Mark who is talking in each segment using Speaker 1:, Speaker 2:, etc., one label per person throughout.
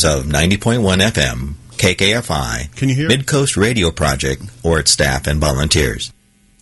Speaker 1: stations of 90.1 FM, KKFI,
Speaker 2: Can you hear?
Speaker 1: Mid-Coast Radio Project, or its staff and volunteers.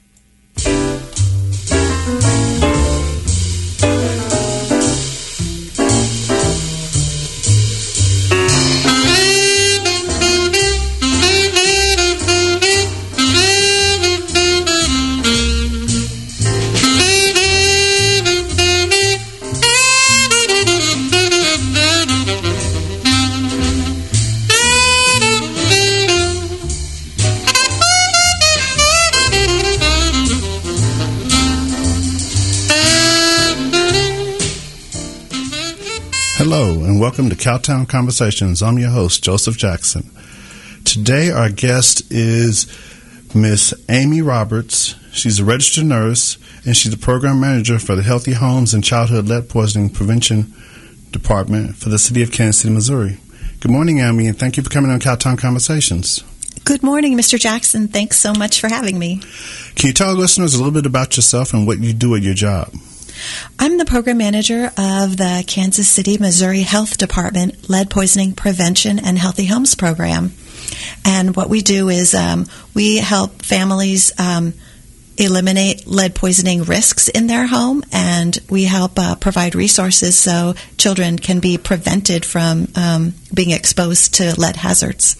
Speaker 2: Hello, and welcome to Cowtown Conversations. I'm your host, Joseph Jackson. Today, our guest is Miss Amy Roberts. She's a registered nurse, and she's the program manager for the Healthy Homes and Childhood Lead Poisoning Prevention Department for the City of Kansas City, Missouri. Good morning, Amy, and thank you for coming on Cowtown Conversations.
Speaker 3: Good morning, Mr. Jackson. Thanks so much for having me.
Speaker 2: Can you tell our listeners a little bit about yourself and what you do at your job?
Speaker 3: I'm the program manager of the Kansas City, Missouri Health Department Lead Poisoning Prevention and Healthy Homes Program. And what we do is we help families eliminate lead poisoning risks in their home, and we help provide resources so children can be prevented from being exposed to lead hazards.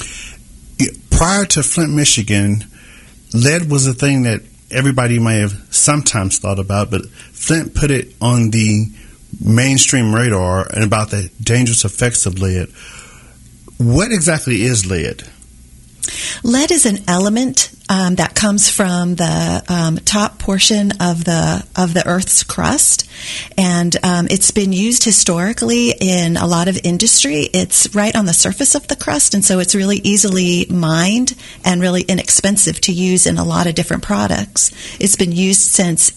Speaker 2: Prior to Flint, Michigan, lead was a thing that everybody may have sometimes thought about, but Flint put it on the mainstream radar and about the dangerous effects of lead. What exactly is lead?
Speaker 3: Lead is an element that comes from the top portion of the Earth's crust, and it's been used historically in a lot of industry. It's right on the surface of the crust, and so it's really easily mined and really inexpensive to use in a lot of different products. It's been used since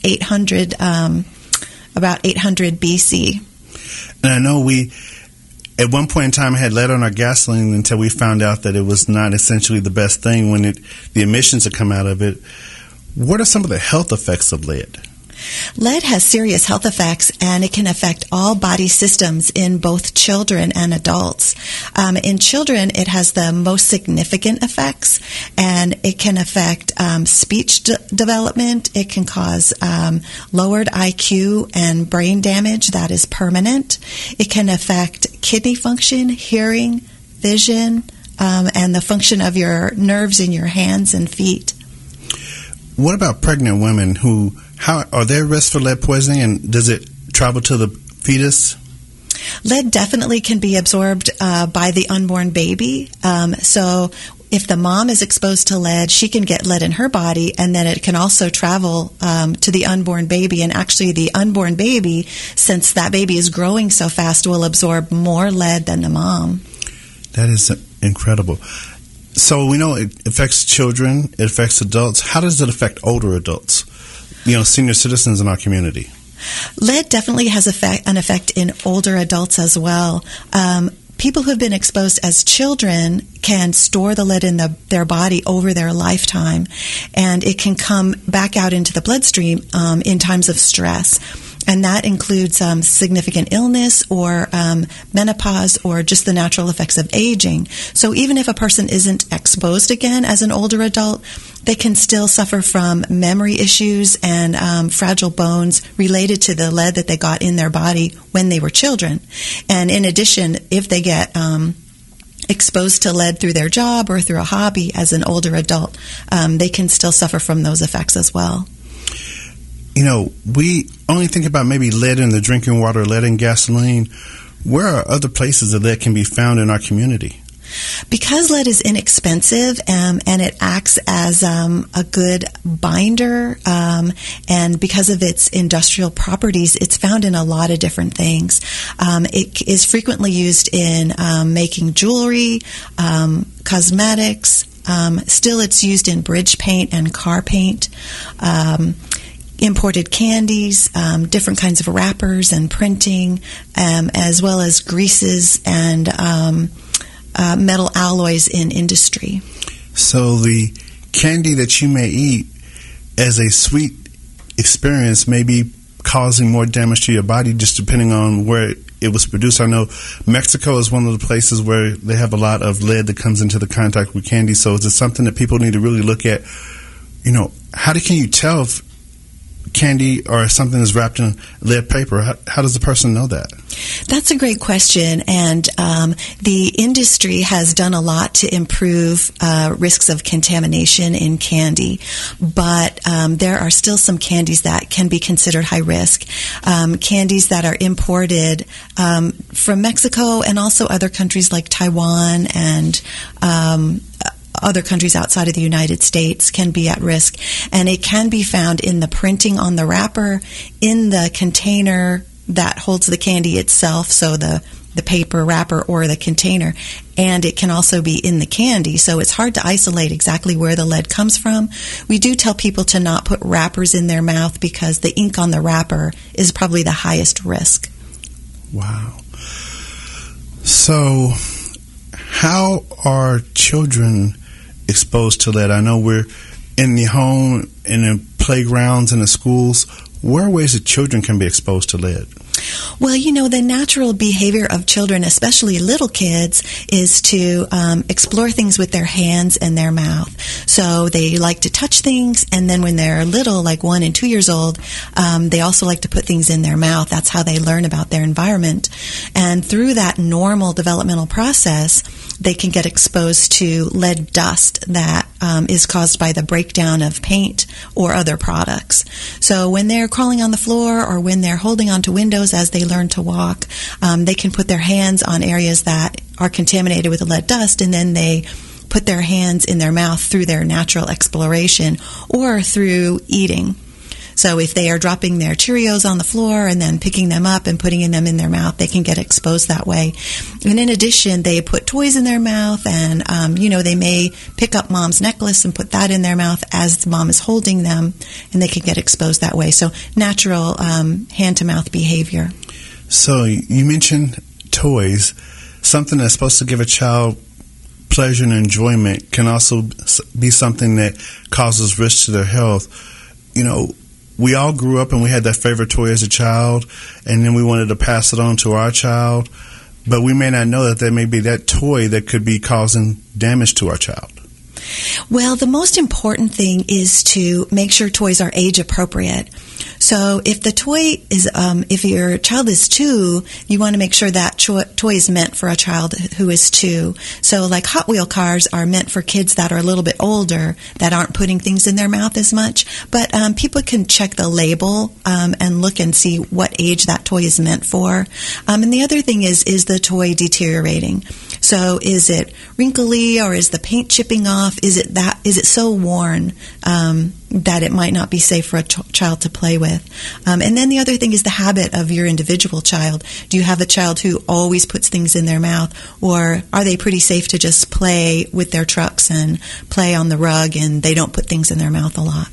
Speaker 3: about 800 BC.
Speaker 2: And I know we, at one point in time, had lead on our gasoline until we found out that it was not essentially the best thing when the emissions that come out of it. What are some of the health effects of lead?
Speaker 3: Lead has serious health effects, and it can affect all body systems in both children and adults. In children, it has the most significant effects, and it can affect speech development. It can cause lowered IQ and brain damage that is permanent. It can affect kidney function, hearing, vision, and the function of your nerves in your hands and feet.
Speaker 2: What about pregnant women how are they at risk for lead poisoning, and does it travel to the fetus?
Speaker 3: Lead definitely can be absorbed by the unborn baby. So if the mom is exposed to lead, she can get lead in her body, and then it can also travel to the unborn baby. And actually, the unborn baby, since that baby is growing so fast, will absorb more lead than the mom.
Speaker 2: That is incredible. So we know it affects children, it affects adults. How does it affect older adults? Senior citizens in our community.
Speaker 3: Lead definitely has an effect in older adults as well. People who have been exposed as children can store the lead in their body over their lifetime, and it can come back out into the bloodstream in times of stress. And that includes significant illness or menopause or just the natural effects of aging. So even if a person isn't exposed again as an older adult, they can still suffer from memory issues and fragile bones related to the lead that they got in their body when they were children. And in addition, if they get exposed to lead through their job or through a hobby as an older adult, they can still suffer from those effects as well.
Speaker 2: We only think about maybe lead in the drinking water, lead in gasoline. Where are other places that lead can be found in our community?
Speaker 3: Because lead is inexpensive and it acts as a good binder, and because of its industrial properties, it's found in a lot of different things. It is frequently used in making jewelry, cosmetics. Still, it's used in bridge paint and car paint. Imported candies, different kinds of wrappers and printing, as well as greases and metal alloys in industry.
Speaker 2: So the candy that you may eat as a sweet experience may be causing more damage to your body just depending on where it was produced. I know Mexico is one of the places where they have a lot of lead that comes into the contact with candy. So is it something that people need to really look at? You know, can you tell if candy or something is wrapped in lead paper? How does the person know that?
Speaker 3: That's a great question, and the industry has done a lot to improve risks of contamination in candy, but there are still some candies that can be considered high risk. Candies that are imported from Mexico and also other countries like Taiwan and other countries outside of the United States can be at risk, and it can be found in the printing on the wrapper, in the container that holds the candy itself, so the paper wrapper or the container, and it can also be in the candy, so it's hard to isolate exactly where the lead comes from. We do tell people to not put wrappers in their mouth because the ink on the wrapper is probably the highest risk.
Speaker 2: Wow. So how are children exposed to lead? I know we're in the home, in the playgrounds, in the schools. Where are ways that children can be exposed to lead?
Speaker 3: Well, you know, the natural behavior of children, especially little kids, is to explore things with their hands and their mouth. So they like to touch things, and then when they're little, like 1 and 2 years old, they also like to put things in their mouth. That's how they learn about their environment. And through that normal developmental process, they can get exposed to lead dust that is caused by the breakdown of paint or other products. So when they're crawling on the floor or when they're holding onto windows as they learn to walk, they can put their hands on areas that are contaminated with the lead dust, and then they put their hands in their mouth through their natural exploration or through eating. So if they are dropping their Cheerios on the floor and then picking them up and putting them in their mouth, they can get exposed that way. And in addition, they put toys in their mouth, and they may pick up mom's necklace and put that in their mouth as mom is holding them, and they can get exposed that way. So natural hand-to-mouth behavior.
Speaker 2: So you mentioned toys. Something that's supposed to give a child pleasure and enjoyment can also be something that causes risk to their health. You know, we all grew up and we had that favorite toy as a child, and then we wanted to pass it on to our child, but we may not know that there may be that toy that could be causing damage to our child.
Speaker 3: Well, the most important thing is to make sure toys are age appropriate. So if the toy is, if your child is 2, you want to make sure that toy is meant for a child who is 2. So like Hot Wheel cars are meant for kids that are a little bit older, that aren't putting things in their mouth as much. But people can check the label and look and see what age that toy is meant for. And the other thing is the toy deteriorating? So is it wrinkly, or is the paint chipping off? Is it so worn that it might not be safe for a child to play with? And then the other thing is the habit of your individual child. Do you have a child who always puts things in their mouth, or are they pretty safe to just play with their trucks and play on the rug and they don't put things in their mouth a lot?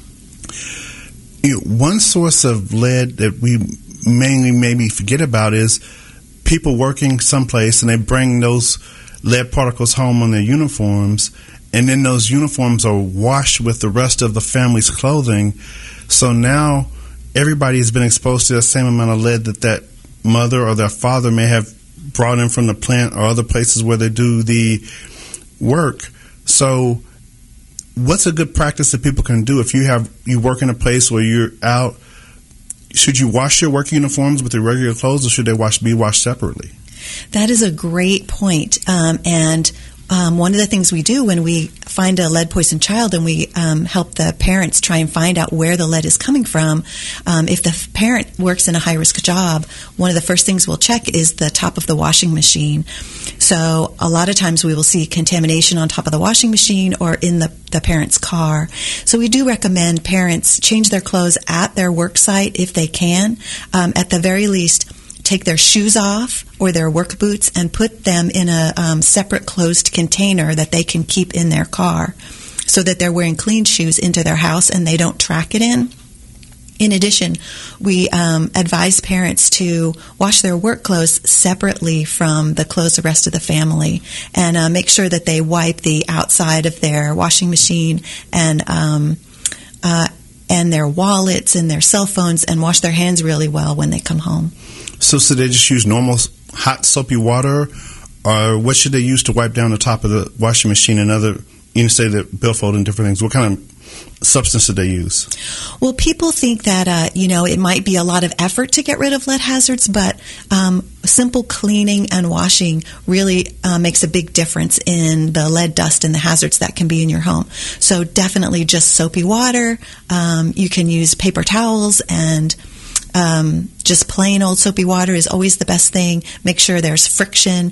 Speaker 2: One source of lead that we mainly maybe forget about is people working someplace and they bring those lead particles home on their uniforms, and then those uniforms are washed with the rest of the family's clothing. So now everybody has been exposed to the same amount of lead that mother or their father may have brought in from the plant or other places where they do the work. So what's a good practice that people can do if you work in a place where you're out? Should you wash your work uniforms with your regular clothes, or should they be washed separately?
Speaker 3: That is a great point. And one of the things we do when we find a lead-poisoned child and we help the parents try and find out where the lead is coming from, if the parent works in a high-risk job, one of the first things we'll check is the top of the washing machine. So a lot of times we will see contamination on top of the washing machine or in the parent's car. So we do recommend parents change their clothes at their work site if they can. At the very least, take their shoes off or their work boots and put them in a separate closed container that they can keep in their car, so that they're wearing clean shoes into their house and they don't track it in. In addition, we advise parents to wash their work clothes separately from the clothes of the rest of the family, and make sure that they wipe the outside of their washing machine and their wallets and their cell phones, and wash their hands really well when they come home.
Speaker 2: So should they just use normal hot soapy water, or what should they use to wipe down the top of the washing machine and other, say that billfold and different things? What kind of substance did they use?
Speaker 3: Well, people think that, it might be a lot of effort to get rid of lead hazards, but simple cleaning and washing really makes a big difference in the lead dust and the hazards that can be in your home. So definitely just soapy water. You can use paper towels, and just plain old soapy water is always the best thing. Make sure there's friction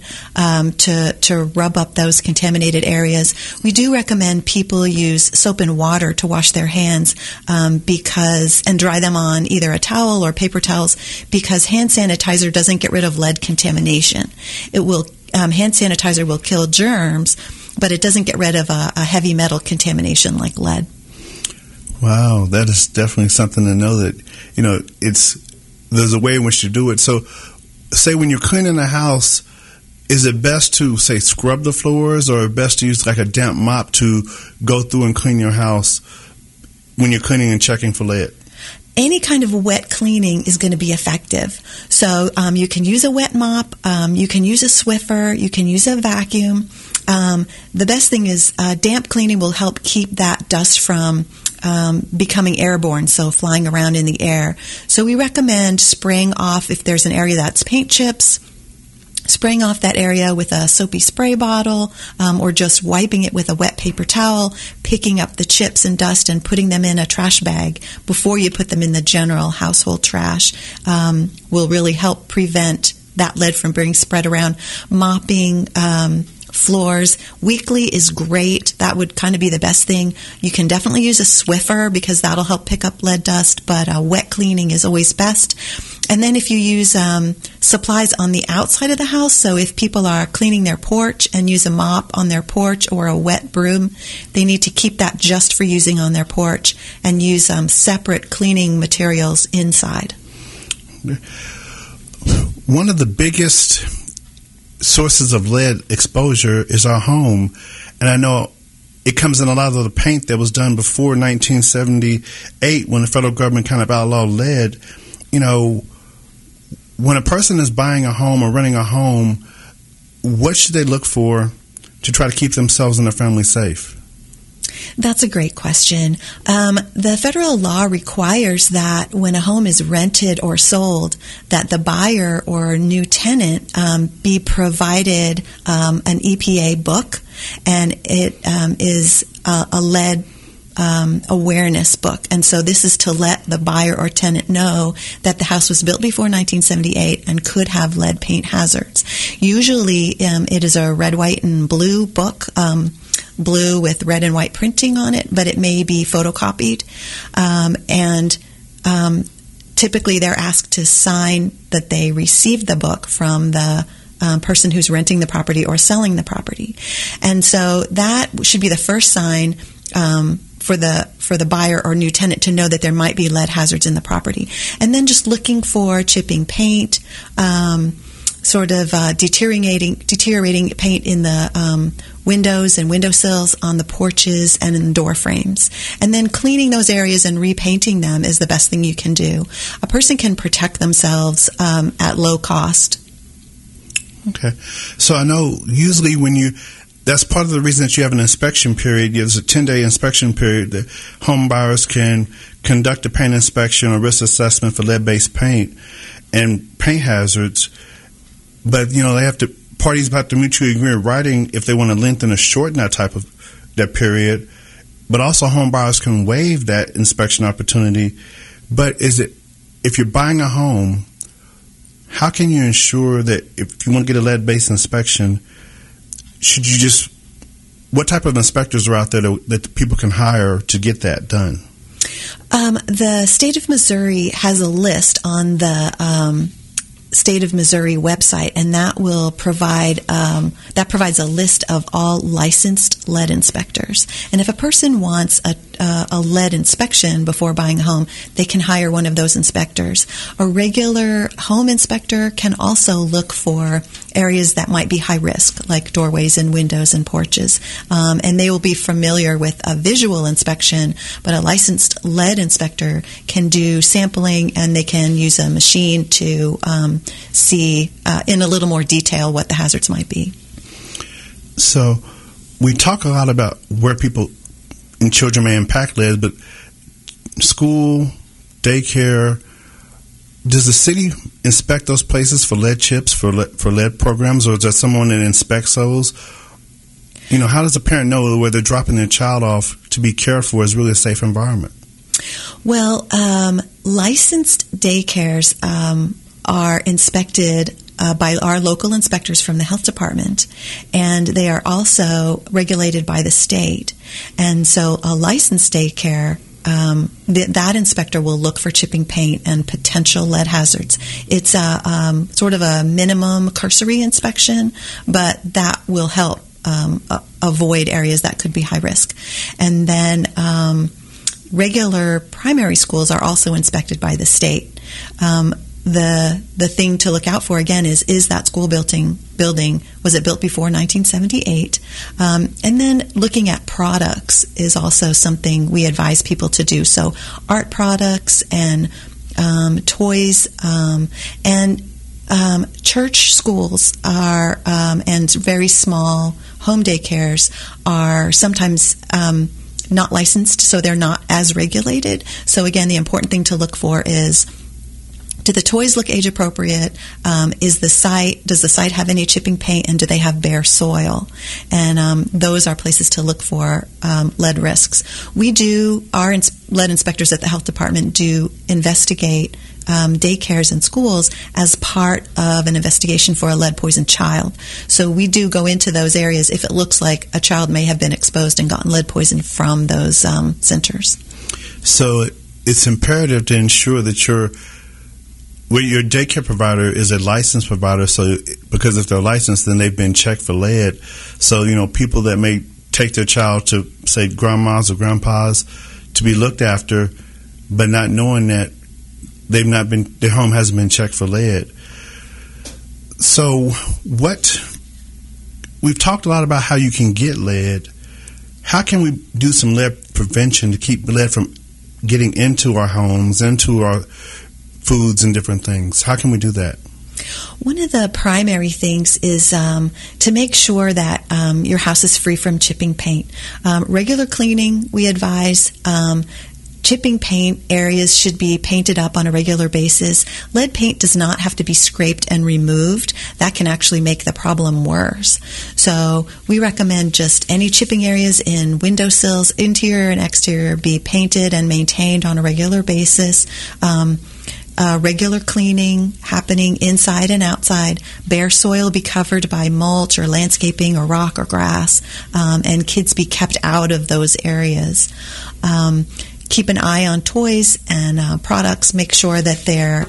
Speaker 3: to rub up those contaminated areas. We do recommend people use soap and water to wash their hands and dry them on either a towel or paper towels, because hand sanitizer doesn't get rid of lead contamination. Hand sanitizer will kill germs, but it doesn't get rid of a heavy metal contamination like lead.
Speaker 2: Wow, that is definitely something to know that, there's a way in which to do it. So, say when you're cleaning a house, is it best to, say, scrub the floors, or best to use like a damp mop to go through and clean your house when you're cleaning and checking for lead?
Speaker 3: Any kind of wet cleaning is going to be effective. So you can use a wet mop, you can use a Swiffer, you can use a vacuum. The best thing is damp cleaning will help keep that dust from becoming airborne, so flying around in the air. So we recommend spraying off, if there's an area that's paint chips, spraying off that area with a soapy spray bottle, or just wiping it with a wet paper towel, picking up the chips and dust and putting them in a trash bag before you put them in the general household trash will really help prevent that lead from being spread around. Mopping floors weekly is great. That would kind of be the best thing. You can definitely use a Swiffer because that'll help pick up lead dust, but wet cleaning is always best. And then if you use supplies on the outside of the house, so if people are cleaning their porch and use a mop on their porch or a wet broom, they need to keep that just for using on their porch and use separate cleaning materials inside.
Speaker 2: One of the biggest sources of lead exposure is our home, and I know it comes in a lot of the paint that was done before 1978 when the federal government kind of outlawed lead. When a person is buying a home or renting a home, what should they look for to try to keep themselves and their family safe?
Speaker 3: That's a great question. The federal law requires that when a home is rented or sold, that the buyer or new tenant be provided an EPA book, and it is a lead awareness book. And so this is to let the buyer or tenant know that the house was built before 1978 and could have lead paint hazards. Usually it is a red, white, and blue book, blue with red and white printing on it, but it may be photocopied. And typically they're asked to sign that they received the book from the person who's renting the property or selling the property. And so that should be the first sign for the buyer or new tenant to know that there might be lead hazards in the property. And then just looking for chipping paint, deteriorating paint in the windows and windowsills, on the porches and in door frames. And then cleaning those areas and repainting them is the best thing you can do. A person can protect themselves at low cost.
Speaker 2: Okay. So I know usually that's part of the reason that you have an inspection period. There's a 10-day inspection period that home buyers can conduct a paint inspection or risk assessment for lead-based paint and paint hazards. But, parties have to mutually agree in writing if they want to lengthen or shorten that period. But also home buyers can waive that inspection opportunity. But if you're buying a home, how can you ensure that if you want to get a lead-based inspection, what type of inspectors are out there that people can hire to get that done?
Speaker 3: The state of Missouri has a list on the State of Missouri website, and that will provides a list of all licensed lead inspectors. And if a person wants a lead inspection before buying a home, they can hire one of those inspectors. A regular home inspector can also look for areas that might be high risk, like doorways and windows and porches. And they will be familiar with a visual inspection, but a licensed lead inspector can do sampling, and they can use a machine to see in a little more detail what the hazards might be.
Speaker 2: So we talk a lot about where people and children may impact lead, but school, daycare, does the city inspect those places for lead chips, for lead programs, or is there someone that inspects those? How does a parent know where they're dropping their child off to be cared for is really a safe environment?
Speaker 3: Well, licensed daycares are inspected by our local inspectors from the health department, and they are also regulated by the state. And so a licensed daycare, that inspector will look for chipping paint and potential lead hazards. It's a sort of a minimum cursory inspection, but that will help avoid areas that could be high risk. And then regular primary schools are also inspected by the state. The thing to look out for, again, is that school building, was it built before 1978? And then looking at products is also something we advise people to do. So art products and toys and church schools are and very small home daycares are sometimes not licensed, so they're not as regulated. So again, the important thing to look for is, do the toys look age appropriate? Does the site have any chipping paint, and do they have bare soil? And those are places to look for lead risks. Our lead inspectors at the health department do investigate daycares and schools as part of an investigation for a lead-poisoned child. So we do go into those areas if it looks like a child may have been exposed and gotten lead poison from those centers.
Speaker 2: So it's imperative to ensure that your daycare provider is a licensed provider, so because if they're licensed, then they've been checked for lead. So, people that may take their child to, say, grandmas or grandpas to be looked after, but not knowing that their home hasn't been checked for lead. So we've talked a lot about how you can get lead. How can we do some lead prevention to keep lead from getting into our homes, into our foods and different things? How can we do that?
Speaker 3: One of the primary things is to make sure that your house is free from chipping paint. Regular cleaning, we advise. Chipping paint areas should be painted up on a regular basis. Lead paint does not have to be scraped and removed. That can actually make the problem worse. So we recommend just any chipping areas in windowsills, interior and exterior, be painted and maintained on a regular basis. Regular cleaning happening inside and outside. Bare soil be covered by mulch or landscaping or rock or grass, and kids be kept out of those areas. Keep an eye on toys and products. Make sure that they're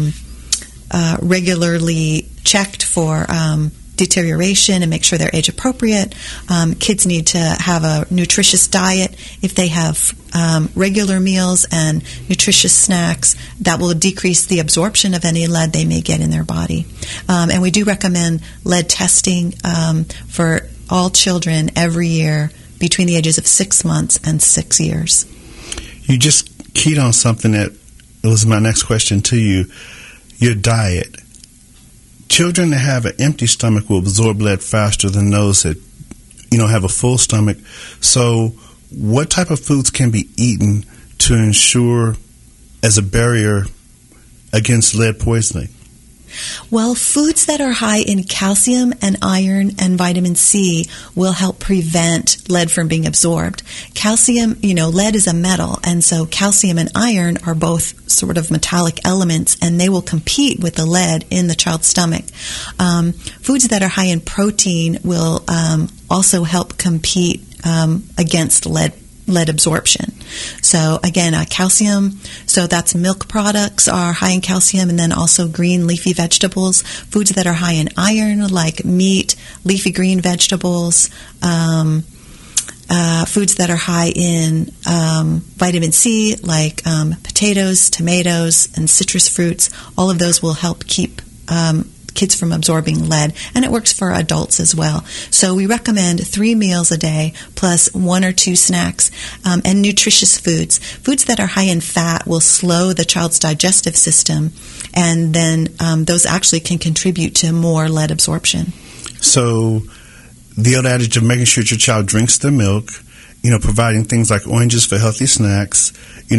Speaker 3: regularly checked for deterioration and make sure they're age appropriate. Kids need to have a nutritious diet. If they have regular meals and nutritious snacks, that will decrease the absorption of any lead they may get in their body. And we do recommend lead testing for all children every year between the ages of 6 months and 6 years.
Speaker 2: You just keyed on something that was my next question to you, your diet. Children that have an empty stomach will absorb lead faster than those that, have a full stomach. So what type of foods can be eaten to ensure as a barrier against lead poisoning?
Speaker 3: Well, foods that are high in calcium and iron and vitamin C will help prevent lead from being absorbed. Calcium, lead is a metal, and so calcium and iron are both sort of metallic elements, and they will compete with the lead in the child's stomach. Foods that are high in protein will also help compete against lead absorption. So again, calcium, so that's milk products are high in calcium, and then also green leafy vegetables. Foods that are high in iron, like meat, leafy green vegetables, foods that are high in vitamin C, like potatoes, tomatoes, and citrus fruits. All of those will help keep kids from absorbing lead, and it works for adults as well. So we recommend 3 meals a day plus 1 or 2 snacks, and nutritious foods. Foods that are high in fat will slow the child's digestive system, and then those actually can contribute to more lead absorption.
Speaker 2: So the old adage of making sure your child drinks their milk, providing things like oranges for healthy snacks,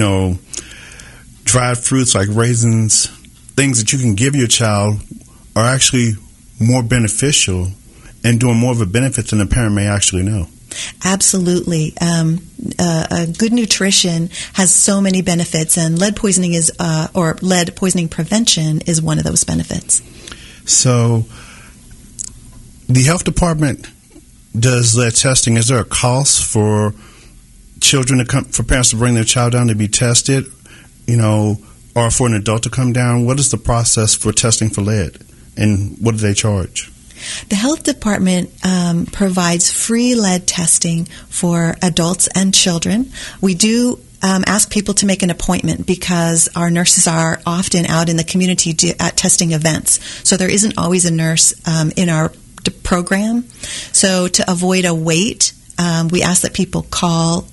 Speaker 2: dried fruits like raisins, things that you can give your child are actually more beneficial and doing more of a benefit than the parent may actually know.
Speaker 3: Absolutely. Good nutrition has so many benefits, and lead poisoning or lead poisoning prevention is one of those benefits.
Speaker 2: So the health department does lead testing. Is there a cost for for parents to bring their child down to be tested, or for an adult to come down? What is the process for testing for lead, and what do they charge?
Speaker 3: The health department provides free lead testing for adults and children. We do ask people to make an appointment because our nurses are often out in the community at testing events. So there isn't always a nurse in our program. So to avoid a wait, we ask that people call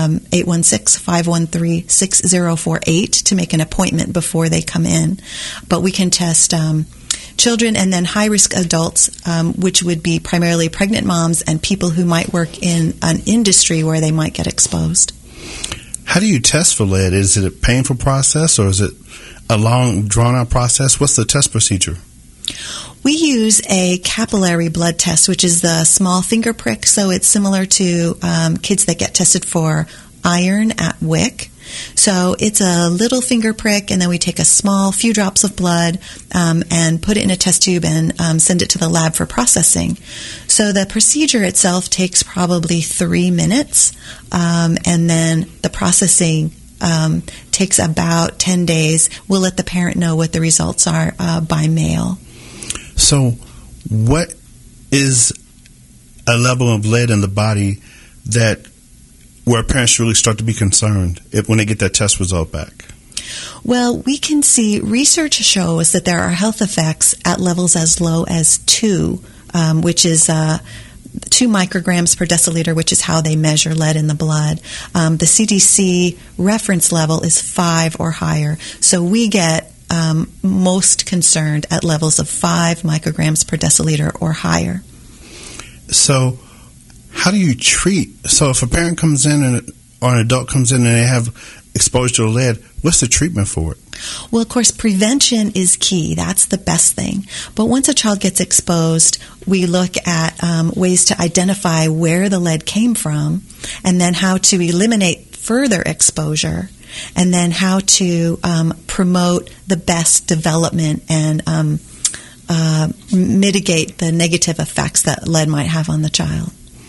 Speaker 3: 816-513-6048 to make an appointment before they come in. But we can test children and then high-risk adults, which would be primarily pregnant moms and people who might work in an industry where they might get exposed.
Speaker 2: How do you test for lead? Is it a painful process, or is it a long, drawn-out process? What's the test procedure?
Speaker 3: We use a capillary blood test, which is the small finger prick, so it's similar to kids that get tested for iron at WIC. So it's a little finger prick, and then we take a few drops of blood and put it in a test tube and send it to the lab for processing. So the procedure itself takes probably 3 minutes, and then the processing takes about 10 days. We'll let the parent know what the results are by mail.
Speaker 2: So what is a level of lead in the body where parents really start to be concerned when they get that test result back?
Speaker 3: Well, we can see research shows that there are health effects at levels as low as 2, which is 2 micrograms per deciliter, which is how they measure lead in the blood. The CDC reference level is 5 or higher. So we get most concerned at levels of 5 micrograms per deciliter or higher.
Speaker 2: So how do you treat? So if a parent comes in or an adult comes in and they have exposure to lead, what's the treatment for it?
Speaker 3: Well, of course, prevention is key. That's the best thing. But once a child gets exposed, we look at ways to identify where the lead came from, and then how to eliminate further exposure, and then how to promote the best development and mitigate the negative effects that lead might have on the child.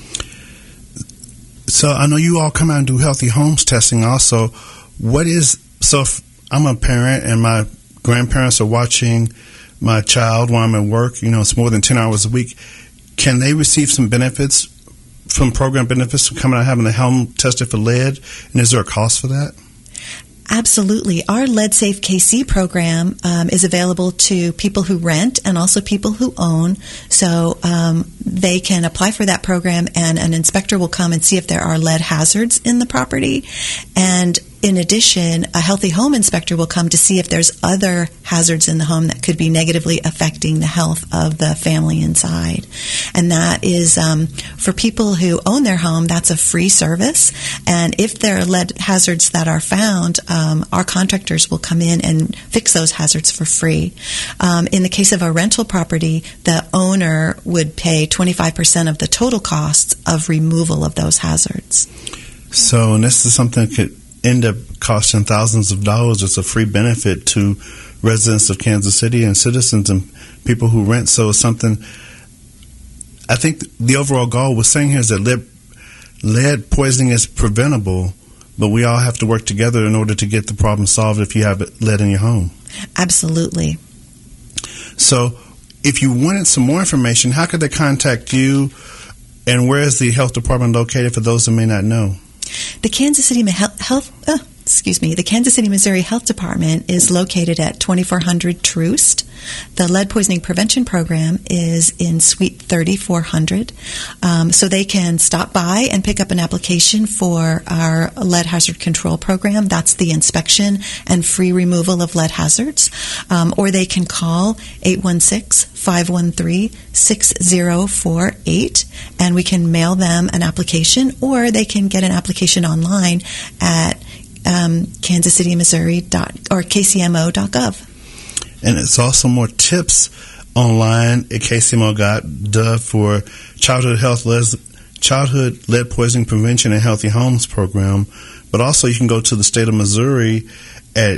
Speaker 2: So I know you all come out and do Healthy Homes testing also. So if I'm a parent and my grandparents are watching my child while I'm at work, it's more than 10 hours a week, can they receive some benefits from program benefits from coming out having the home tested for lead? And is there a cost for that?
Speaker 3: Absolutely. Our Lead Safe KC program is available to people who rent and also people who own. So they can apply for that program, and an inspector will come and see if there are lead hazards in the property. And in addition, a Healthy Home inspector will come to see if there's other hazards in the home that could be negatively affecting the health of the family inside. And that is, for people who own their home, that's a free service. And if there are lead hazards that are found, our contractors will come in and fix those hazards for free. In the case of a rental property, the owner would pay 25% of the total costs of removal of those hazards.
Speaker 2: So, and this is something that could end up costing thousands of dollars. It's a free benefit to residents of Kansas City and citizens and people who rent. So it's something, I think the overall goal we're saying here is that lead poisoning is preventable, but we all have to work together in order to get the problem solved if you have lead in your home.
Speaker 3: Absolutely.
Speaker 2: So if you wanted some more information, how could they contact you And where is the health department located for those that may not know?
Speaker 3: The Kansas City the Kansas City, Missouri Health Department is located at 2400 Troost. The lead poisoning prevention program is in Suite 3400. So they can stop by and pick up an application for our lead hazard control program. That's the inspection and free removal of lead hazards. Or they can call 816-513-6048 and we can mail them an application, or they can get an application online at Kansas City, Missouri or KCMO.gov.
Speaker 2: And it's also more tips online at KCMO.gov for childhood lead poisoning prevention and healthy homes program. But also you can go to the state of Missouri at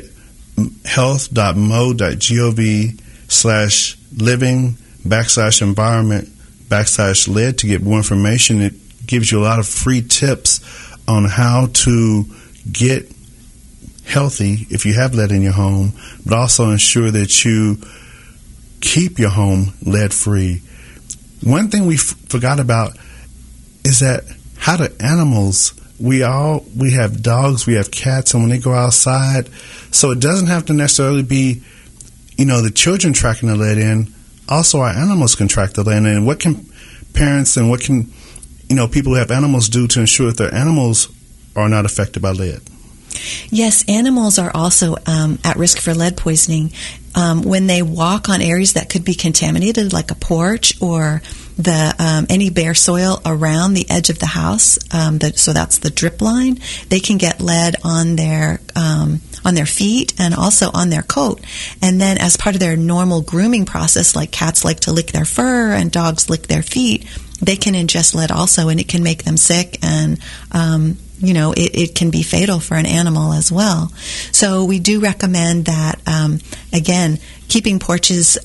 Speaker 2: health.mo.gov/living/environment/lead to get more information. It gives you a lot of free tips on how to get healthy if you have lead in your home, but also ensure that you keep your home lead free. One thing we forgot about is that how do animals, we have dogs, we have cats, and when they go outside, so it doesn't have to necessarily be, the children tracking the lead in. Also, our animals can track the lead in. And what can parents and what can, people who have animals do to ensure that their animals are not affected by lead?
Speaker 3: Yes, animals are also at risk for lead poisoning when they walk on areas that could be contaminated, like a porch or any bare soil around the edge of the house. So that's the drip line. They can get lead on their feet and also on their coat. And then, as part of their normal grooming process, like cats like to lick their fur and dogs lick their feet, they can ingest lead also, and it can make them sick and it can be fatal for an animal as well. So we do recommend that, again, keeping porches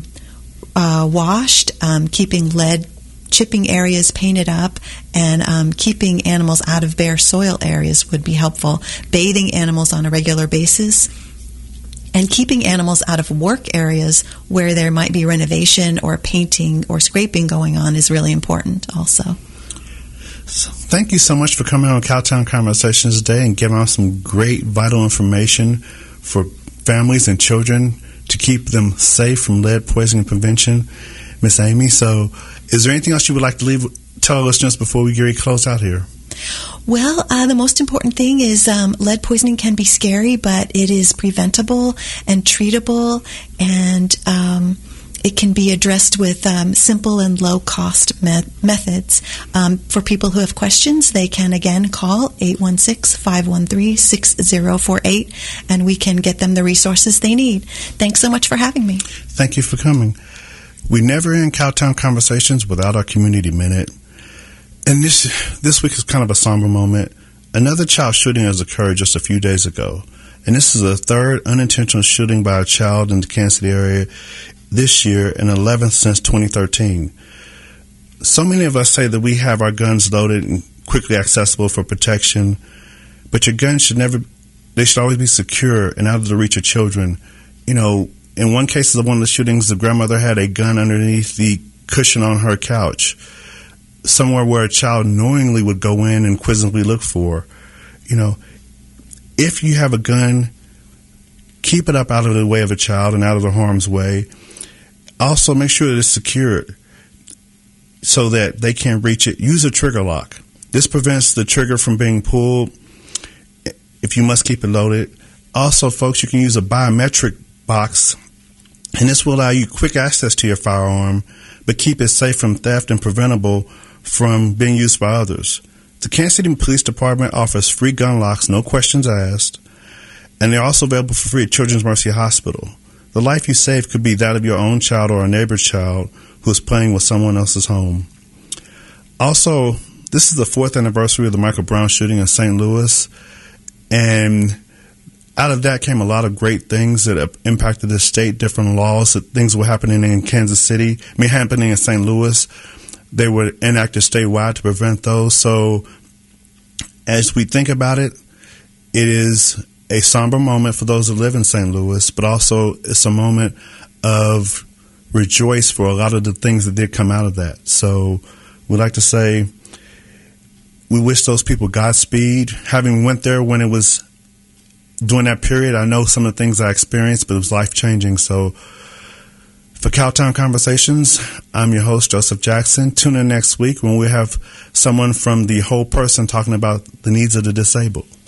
Speaker 3: washed, keeping lead chipping areas painted up, and keeping animals out of bare soil areas would be helpful. Bathing animals on a regular basis, and keeping animals out of work areas where there might be renovation or painting or scraping going on is really important also.
Speaker 2: Thank you so much for coming on Cowtown Conversations today and giving us some great, vital information for families and children to keep them safe from lead poisoning prevention, Miss Amy. So, is there anything else you would like to tell our listeners before we get ready to close out here?
Speaker 3: Well, the most important thing is lead poisoning can be scary, but it is preventable and treatable, and it can be addressed with simple and low-cost methods. For people who have questions, they can, again, call 816-513-6048, and we can get them the resources they need. Thanks so much for having me.
Speaker 2: Thank you for coming. We never end Cowtown Conversations without our Community Minute. And this week is kind of a somber moment. Another child shooting has occurred just a few days ago. And this is the third unintentional shooting by a child in the Kansas City area this year, and 11th since 2013. So many of us say that we have our guns loaded and quickly accessible for protection, but your guns should always be secure and out of the reach of children. In one case of one of the shootings, the grandmother had a gun underneath the cushion on her couch, somewhere where a child knowingly would go in and quizzically look for. If you have a gun, keep it up out of the way of a child and out of the harm's way. Also, make sure that it's secured so that they can't reach it. Use a trigger lock. This prevents the trigger from being pulled if you must keep it loaded. Also, folks, you can use a biometric box, and this will allow you quick access to your firearm, but keep it safe from theft and preventable from being used by others. The Kansas City Police Department offers free gun locks, no questions asked, and they're also available for free at Children's Mercy Hospital. The life you save could be that of your own child or a neighbor's child who is playing with someone else's home. Also, this is the 4th anniversary of the Michael Brown shooting in St. Louis, and out of that came a lot of great things that have impacted the state, different laws, things were happening in Kansas City, happening in St. Louis. They were enacted statewide to prevent those. So as we think about it, it is a somber moment for those who live in St. Louis, but also it's a moment of rejoice for a lot of the things that did come out of that. So We like to say we wish those people Godspeed. Having went there when it was during that period, I know some of the things I experienced, but it was life-changing. So for Cowtown Conversations, I'm your host, Joseph Jackson. Tune in next week when we have someone from the Whole Person talking about the needs of the disabled.